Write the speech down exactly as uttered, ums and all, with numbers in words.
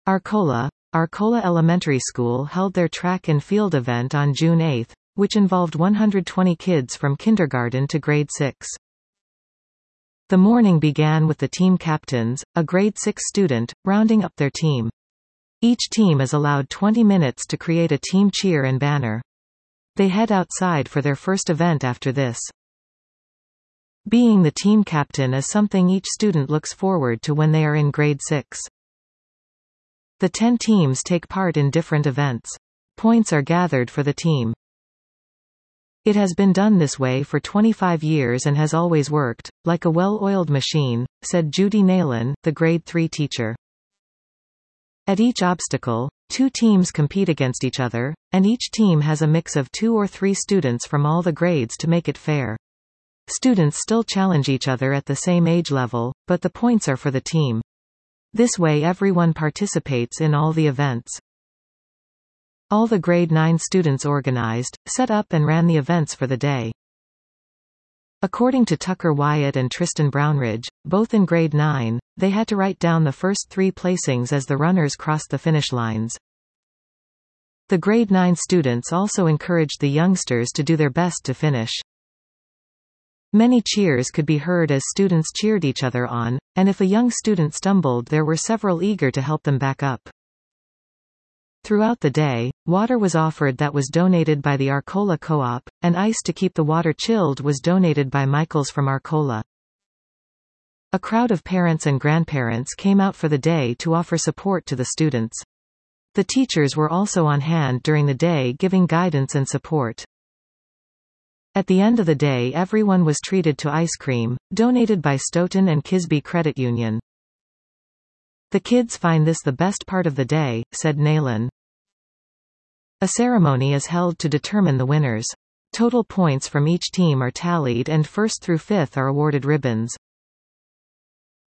Arcola. Arcola Elementary School held their track and field event on June eighth, which involved one hundred twenty kids from kindergarten to grade six. The morning began with the team captains, a grade six student, rounding up their team. Each team is allowed twenty minutes to create a team cheer and banner. They head outside for their first event after this. Being the team captain is something each student looks forward to when they are in grade six. The ten teams take part in different events. Points are gathered for the team. It has been done this way for twenty-five years and has always worked, like a well-oiled machine, said Judy Naylan, the grade three teacher. At each obstacle, two teams compete against each other, and each team has a mix of two or three students from all the grades to make it fair. Students still challenge each other at the same age level, but the points are for the team. This way everyone participates in all the events. All the grade nine students organized, set up and ran the events for the day. According to Tucker Wyatt and Tristan Brownridge, both in grade nine, they had to write down the first three placings as the runners crossed the finish lines. The grade nine students also encouraged the youngsters to do their best to finish. Many cheers could be heard as students cheered each other on, and if a young student stumbled, there were several eager to help them back up. Throughout the day, water was offered that was donated by the Arcola Co-op, and ice to keep the water chilled was donated by Michaels from Arcola. A crowd of parents and grandparents came out for the day to offer support to the students. The teachers were also on hand during the day giving guidance and support. At the end of the day, everyone was treated to ice cream, donated by Stoughton and Kisby Credit Union. The kids find this the best part of the day, said Naylan. A ceremony is held to determine the winners. Total points from each team are tallied and first through fifth are awarded ribbons.